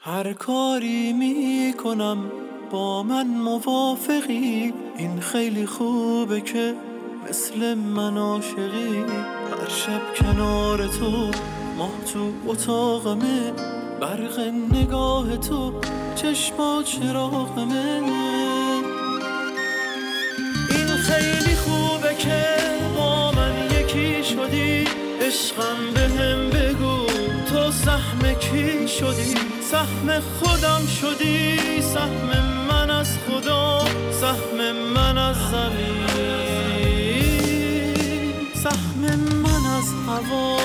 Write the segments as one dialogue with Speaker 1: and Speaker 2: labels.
Speaker 1: هر کاری میکنم با من موافقی، این خیلی خوبه که مثل من عاشقی. هر شب کنار تو ماه تو اتاقمه، برق نگاه تو چشما چراغمه. این خیلی خوبه که با من یکی شدی، عشقم بهم بگو تو سهم کی شدی؟ سهم خودم شدی، سهم من از خدا، سهم من از زمین، سهم من از هوا.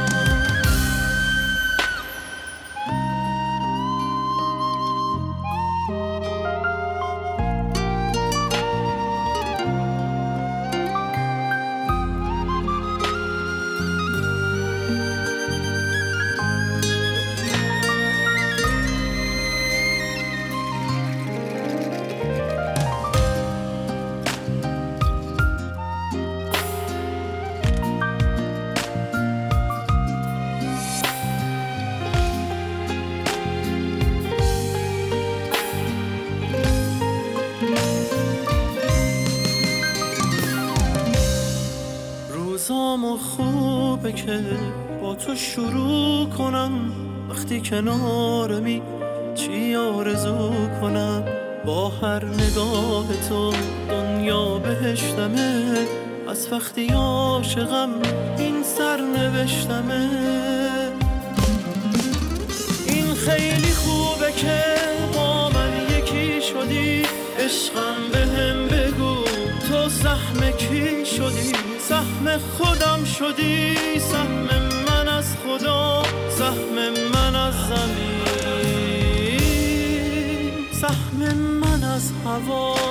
Speaker 1: روزامو خوبه که با تو شروع کنم، وقتی کنارمی چی آرزو کنم. با هر نگاه تو دنیا بهشتمه، از وقتی عاشقم این سر نوشتمه. این خیلی خوبه که با من یکی شدی، عشقم بهم بگو تو سهم کی شدی؟ سهم خودم شدی، سهم من از خدا، سهم من از زمین، سهم من از هوا.